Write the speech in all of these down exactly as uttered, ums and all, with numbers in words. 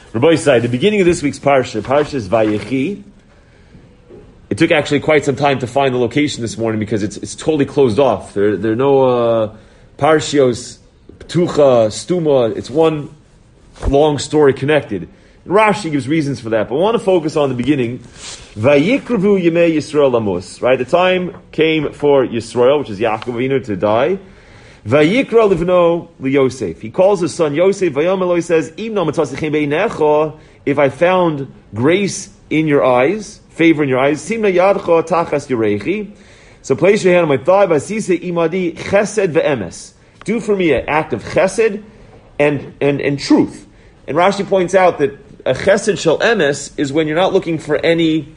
Rabbi Yisai, the beginning of this week's parsha, parsha is Vayechi. It took actually quite some time to find the location this morning because it's it's totally closed off. There there are no uh, parshios, ptucha, stuma. It's one long story connected. And Rashi gives reasons for that, but I want to focus on the beginning. Vayikruvu Yemei Yisrael Lamus. Right, the time came for Yisrael, which is Yaakov Avinu, to die. Vayikra livno liyosef. He calls his son Yosef. Vayom Eloi says, if I found grace in your eyes, favor in your eyes, simna yadcha tachas yorechi. So place your hand on my thigh. Vasise imadi chesed ve'emes. Do for me an act of chesed and and and truth. And Rashi points out that a chesed shel emes is when you're not looking for any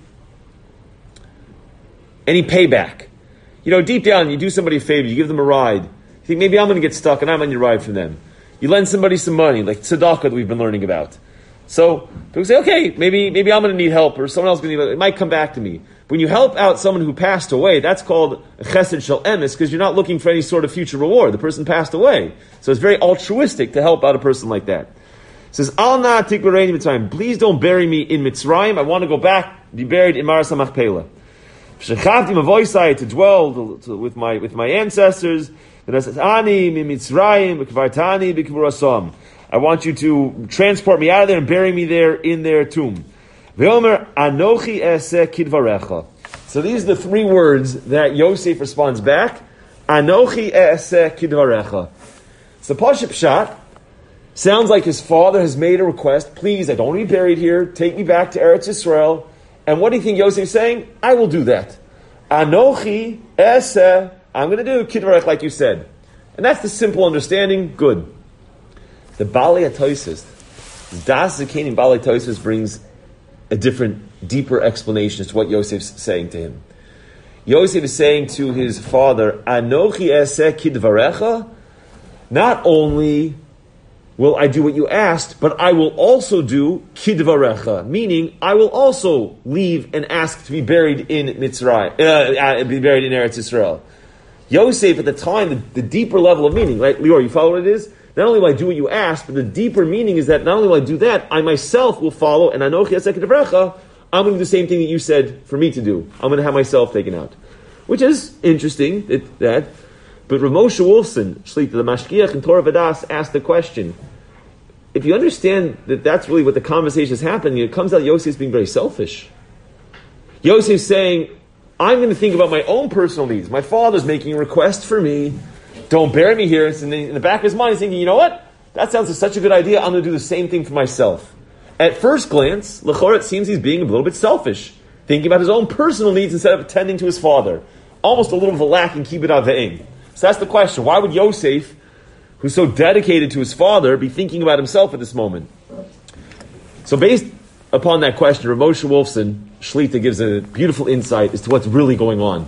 any payback. You know, deep down, you do somebody a favor, you give them a ride. You think, maybe I'm going to get stuck and I'm on your ride from them. You lend somebody some money, like tzedakah that we've been learning about. So people say, okay, maybe maybe I'm going to need help, or someone else is going to need help. It might come back to me. But when you help out someone who passed away, that's called a chesed shel emes, because you're not looking for any sort of future reward. The person passed away. So it's very altruistic to help out a person like that. It says, Al na tikvareini mitzrayim. Please don't bury me in Mitzrayim. I want to go back, be buried in Maras HaMachpelah. Shechavti mavoisai, to dwell to, to, with my with my ancestors. I want you to transport me out of there and bury me there in their tomb. So these are the three words that Yosef responds back. Anochi e'aseh kidvarecha. So Pashup Pshat sounds like his father has made a request. Please, I don't want to be buried here. Take me back to Eretz Yisrael. And what do you think Yosef is saying? I will do that. Anochi e'aseh. I'm going to do kidvarech like you said. And that's the simple understanding. Good. The Balei HaTosfos, Das Zakenim Balei HaTosfos brings a different, deeper explanation as to what Yosef's saying to him. Yosef is saying to his father, Anochi eseh kidvarecha, not only will I do what you asked, but I will also do kidvarecha, meaning I will also leave and ask to be buried in Mitzrayim, uh, be buried in Eretz Yisrael. Yosef, at the time, the, the deeper level of meaning, right? Lior, you follow what it is? Not only will I do what you asked, but the deeper meaning is that not only will I do that, I myself will follow, and Anochi eseh kidvarecha, I'm going to do the same thing that you said for me to do. I'm going to have myself taken out. Which is interesting, it, that. But Rav Moshe Wolfson, Shlita, the Mashgiach in Torah Vadas, asked the question. If you understand that that's really what the conversation is happening, it comes out Yosef's being very selfish. Yosef's saying, I'm going to think about my own personal needs. My father's making a request for me. Don't bury me here. And in the back of his mind, he's thinking, you know what? That sounds like such a good idea. I'm going to do the same thing for myself. At first glance, l'chor, it seems he's being a little bit selfish, thinking about his own personal needs instead of attending to his father. Almost a little bit of a lack in kibbud avim. So that's the question. Why would Yosef, who's so dedicated to his father, be thinking about himself at this moment? So based upon that question, Rav Moshe Wolfson, Shlita, gives a beautiful insight as to what's really going on.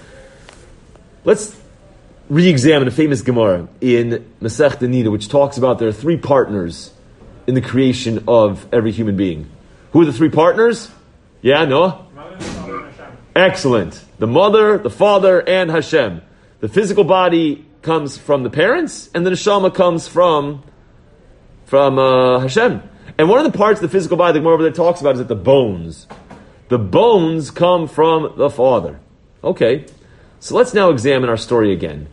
Let's re-examine a famous Gemara in Masechta Nida, which talks about there are three partners in the creation of every human being. Who are the three partners? Yeah, no? Excellent. The mother, the father, and Hashem. The physical body comes from the parents, and the neshama comes from, from uh, Hashem. And one of the parts of the physical body the Gemara over there talks about is that the bones. The bones come from the father. Okay, so let's now examine our story again.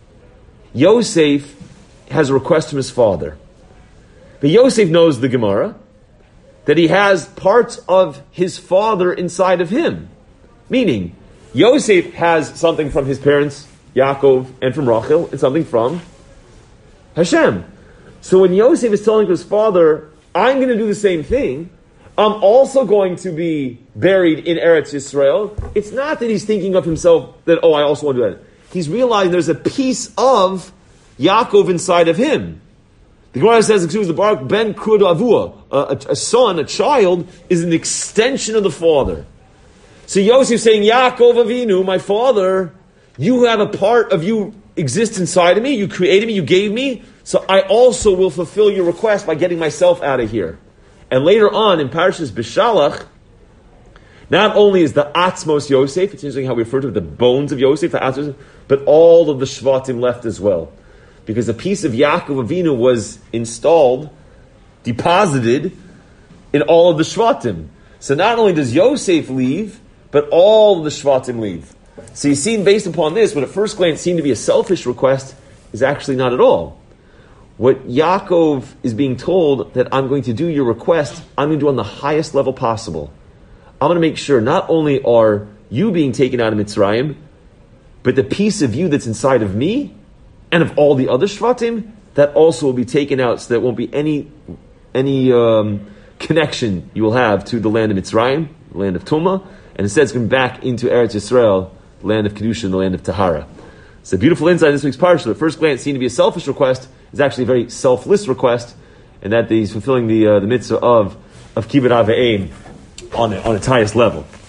Yosef has a request from his father. But Yosef knows the Gemara, that he has parts of his father inside of him. Meaning, Yosef has something from his parents, Yaakov, and from Rachel, and something from Hashem. So when Yosef is telling his father, I'm going to do the same thing, I'm also going to be buried in Eretz Yisrael, it's not that he's thinking of himself that, oh, I also want to do that. He's realizing there's a piece of Yaakov inside of him. The Gemara says, the Barak ben Krud Avua, a, a son, a child, is an extension of the father. So Yosef saying, Yaakov Avinu, my father, you have a part of you exist inside of me, you created me, you gave me, so I also will fulfill your request by getting myself out of here. And later on in Parashas Bishalach, not only is the Atzmos Yosef, it's interesting how we refer to it, the bones of Yosef, the Atzmos, but all of the Shvatim left as well. Because a piece of Yaakov Avinu was installed, deposited in all of the Shvatim. So not only does Yosef leave, but all of the Shvatim leave. So you see, based upon this, what at first glance seemed to be a selfish request is actually not at all. What Yaakov is being told that I'm going to do your request, I'm going to do on the highest level possible. I'm going to make sure not only are you being taken out of Mitzrayim, but the piece of you that's inside of me and of all the other Shvatim, that also will be taken out, so there won't be any any um, connection you will have to the land of Mitzrayim, the land of Tumah, and instead it's going back into Eretz Yisrael, the land of Kedusha, the land of Tahara. It's a beautiful insight in this week's parsha. At first glance, seemed to be a selfish request. It's actually a very selfless request, and that he's fulfilling the uh, the mitzvah of of kibbud av v'em on on its highest level.